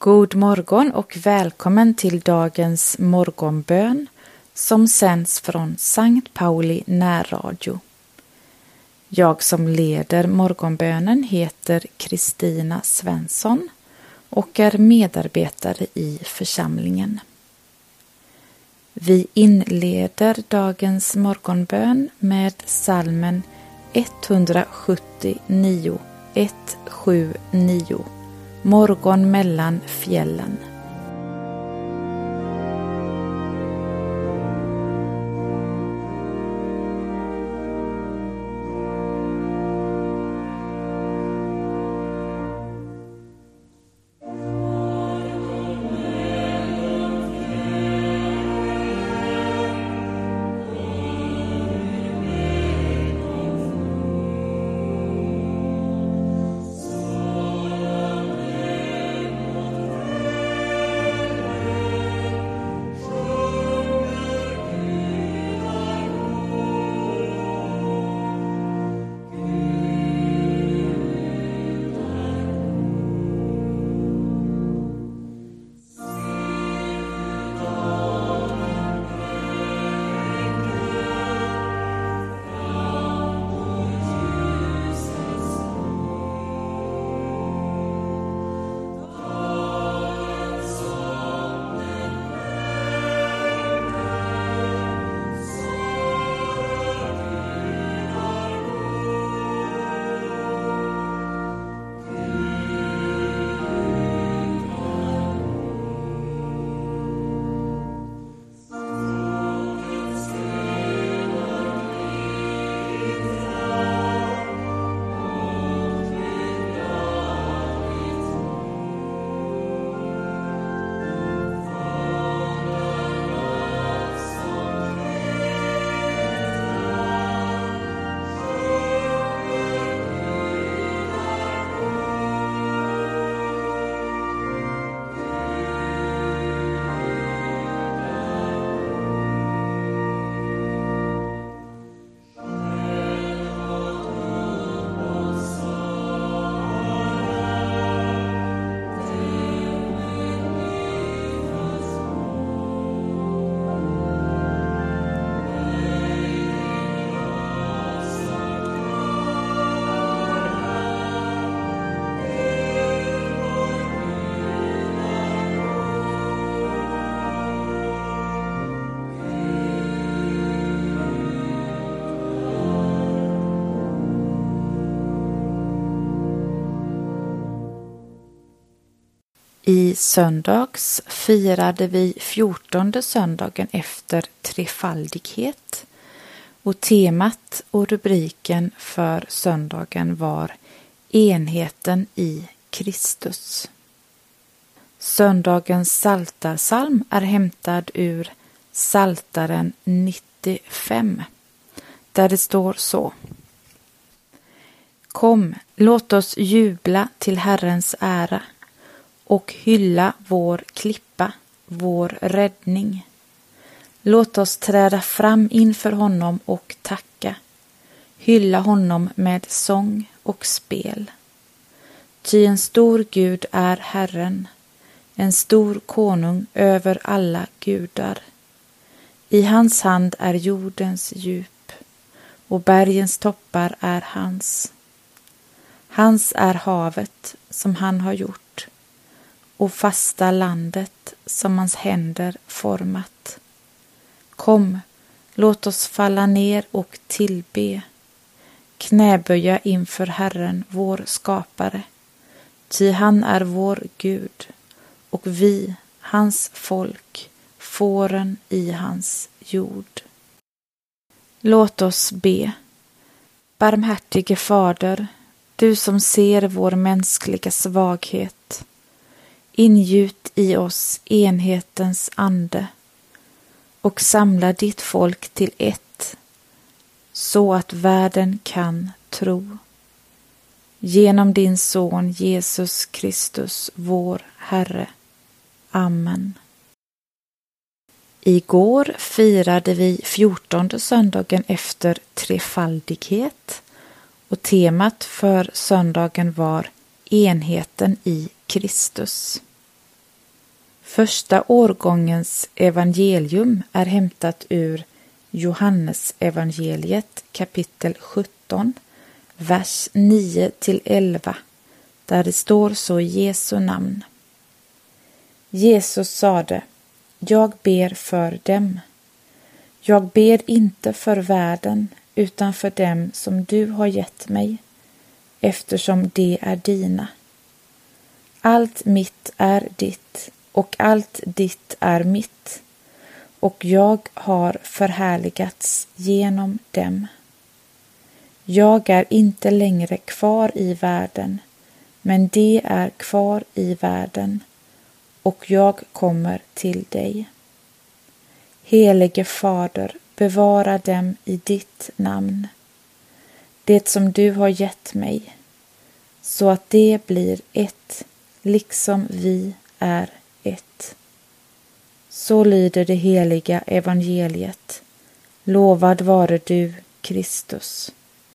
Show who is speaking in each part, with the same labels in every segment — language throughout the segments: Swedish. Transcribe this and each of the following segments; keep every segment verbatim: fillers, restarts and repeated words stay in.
Speaker 1: God morgon och välkommen till dagens morgonbön som sänds från Sankt Pauli närradio. Jag som leder morgonbönen heter Kristina Svensson och är medarbetare i församlingen. Vi inleder dagens morgonbön med psalmen etthundrasjuttionio, etthundrasjuttionio, Morgon mellan fjällen. I söndags firade vi fjortonde söndagen efter trefaldighet och temat och rubriken för söndagen var enheten i Kristus. Söndagens psaltarpsalm är hämtad ur Psaltaren nittiofem där det står så: Kom, låt oss jubla till Herrens ära och hylla vår klippa, vår räddning. Låt oss träda fram inför honom och tacka, hylla honom med sång och spel. Ty en stor Gud är Herren, en stor konung över alla gudar. I hans hand är jordens djup, och bergens toppar är hans. Hans är havet som han har gjort, och fasta landet som hans händer format. Kom, låt oss falla ner och tillbe, knäböja inför Herren vår skapare, ty han är vår Gud, och vi, hans folk, fåren i hans jord. Låt oss be. Barmhärtige Fader, du som ser vår mänskliga svaghet, ingjut i oss enhetens ande och samla ditt folk till ett, så att världen kan tro. Genom din son Jesus Kristus, vår Herre. Amen. Igår firade vi fjortonde söndagen efter trefaldighet och temat för söndagen var enheten i Kristus. Första årgångens evangelium är hämtat ur Johannes evangeliet kapitel sjutton, vers nio till elva, där det står så i Jesu namn. Jesus sade: Jag ber för dem. Jag ber inte för världen, utan för dem som du har gett mig, eftersom de är dina. Allt mitt är ditt, och allt ditt är mitt, och jag har förhärligats genom dem. Jag är inte längre kvar i världen, men de är kvar i världen, och jag kommer till dig. Helige Fader, bevara dem i ditt namn, det som du har gett mig, så att det blir ett, liksom vi är ett. Så lyder det heliga evangeliet. Lovad vare du, Kristus.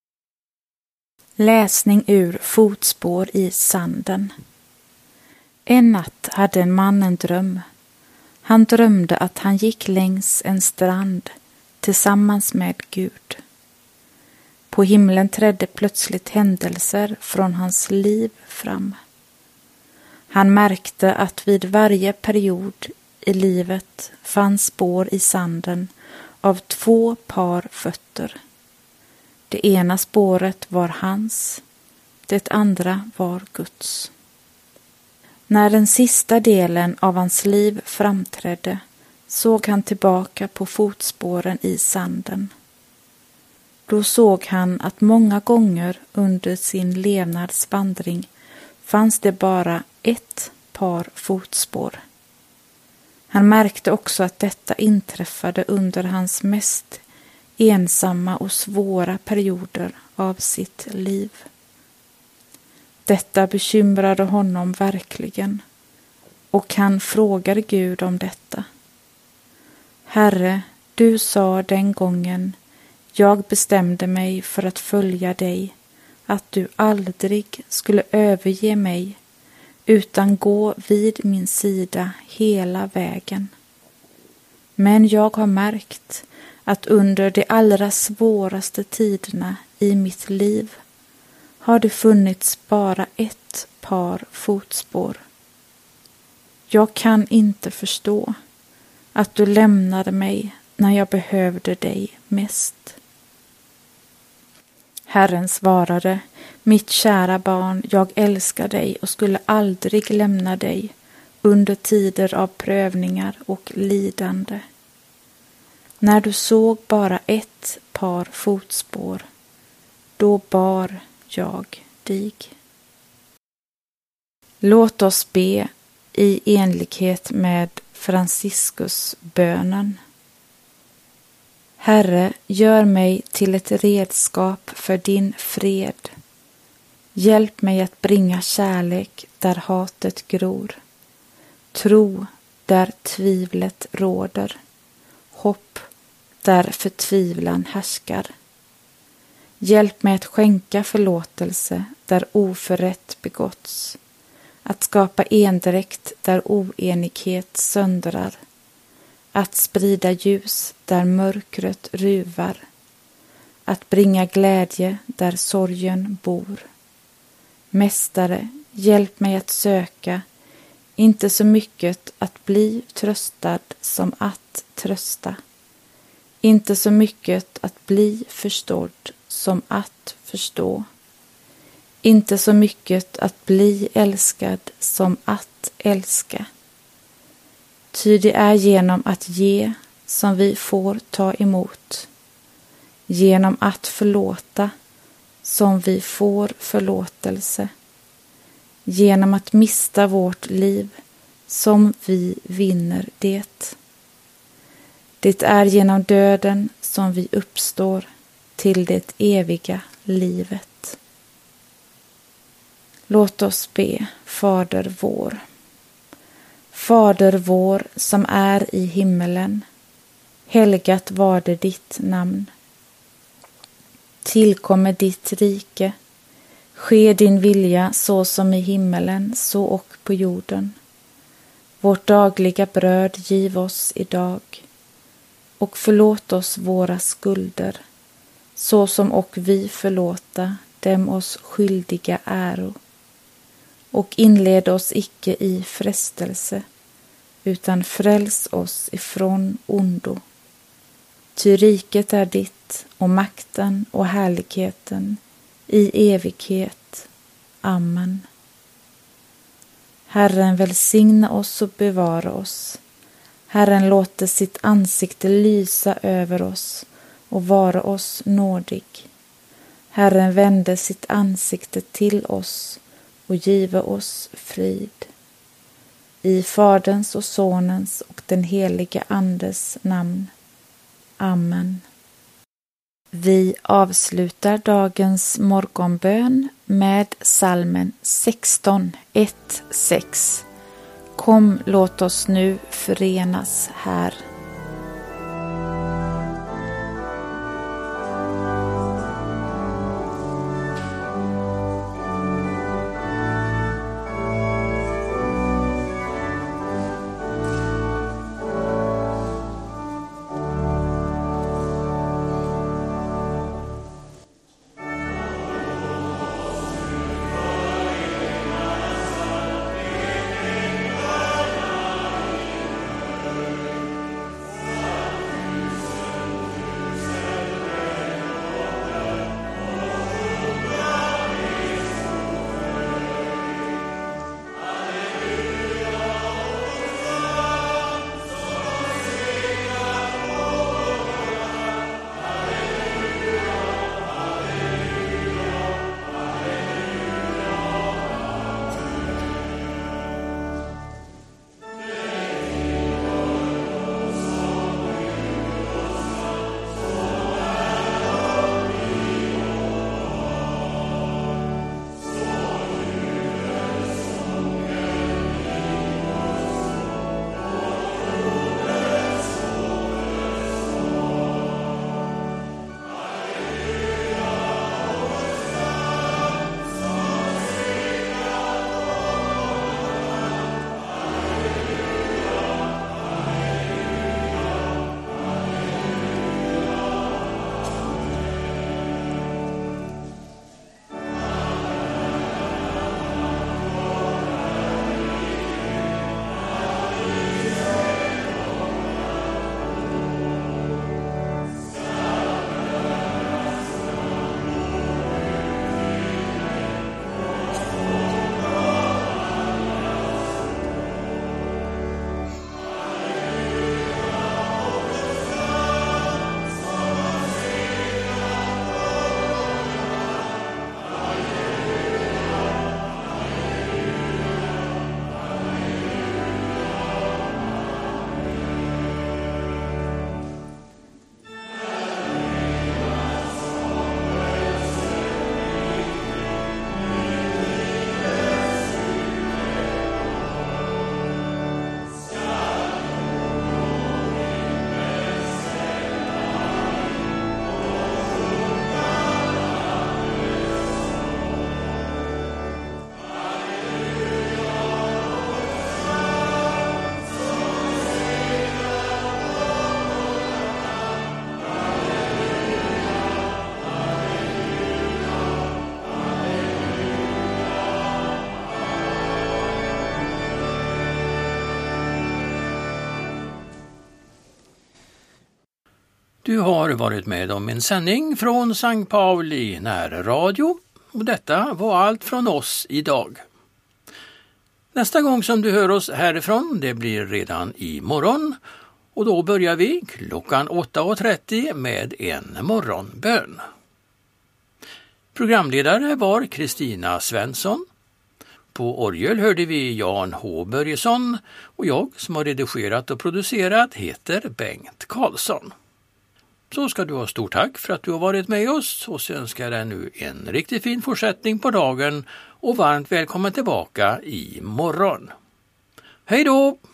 Speaker 1: Läsning ur Fotspår i sanden. En natt hade en man en dröm. Han drömde att han gick längs en strand tillsammans med Gud. På himlen trädde plötsligt händelser från hans liv fram. Han märkte att vid varje period i livet fanns spår i sanden av två par fötter. Det ena spåret var hans, det andra var Guds. När den sista delen av hans liv framträdde såg han tillbaka på fotspåren i sanden. Då såg han att många gånger under sin levnadsvandring fanns det bara ett par fotspår. Han märkte också att detta inträffade under hans mest ensamma och svåra perioder av sitt liv. Detta bekymrade honom verkligen, och han frågade Gud om detta. Herre, du sa den gången jag bestämde mig för att följa dig, att du aldrig skulle överge mig, utan gå vid min sida hela vägen. Men jag har märkt att under de allra svåraste tiderna i mitt liv har det funnits bara ett par fotspår. Jag kan inte förstå att du lämnade mig när jag behövde dig mest. Herren svarade: Mitt kära barn, jag älskar dig och skulle aldrig lämna dig under tider av prövningar och lidande. När du såg bara ett par fotspår, då bar jag dig. Låt oss be i enlighet med Franciscus bönen. Herre, gör mig till ett redskap för din fred. Hjälp mig att bringa kärlek där hatet gror, tro där tvivlet råder, hopp där förtvivlan härskar. Hjälp mig att skänka förlåtelse där oförrätt begåtts, att skapa endräkt där oenighet söndrar, att sprida ljus där mörkret ruvar, att bringa glädje där sorgen bor. Mästare, hjälp mig att söka, inte så mycket att bli tröstad som att trösta, inte så mycket att bli förstådd som att förstå, inte så mycket att bli älskad som att älska. Ty det är genom att ge som vi får ta emot, genom att förlåta som vi får förlåtelse, genom att mista vårt liv som vi vinner det. Det är genom döden som vi uppstår till det eviga livet. Låt oss be, Fader vår. Fader vår som är i himmelen, helgat varde ditt namn. Tillkommer ditt rike, ske din vilja så som i himmelen så och på jorden. Vårt dagliga bröd giv oss idag, och förlåt oss våra skulder, så som och vi förlåta dem oss skyldiga äro. Och inled oss icke i frestelse, utan fräls oss ifrån ondo. Ty riket är ditt, och makten och härligheten i evighet. Amen. Herren välsigna oss och bevara oss. Herren låter sitt ansikte lysa över oss och vara oss nådig. Herren vände sitt ansikte till oss och give oss frid. I Faderns och Sonens och den helige Andes namn. Amen. Vi avslutar dagens morgonbön med psalmen sexton, ett, sex. Kom, låt oss nu förenas här.
Speaker 2: Du har varit med om en sändning från Sankt Pauli närradio, och detta var allt från oss idag. Nästa gång som du hör oss härifrån, det blir redan imorgon, och då börjar vi klockan åtta och trettio med en morgonbön. Programledare var Kristina Svensson. På orgel hörde vi Jan H. Börjesson, och jag som har redigerat och producerat heter Bengt Karlsson. Så ska du ha stort tack för att du har varit med oss, och så önskar jag dig nu en riktigt fin fortsättning på dagen och varmt välkommen tillbaka i morgon. Hej då!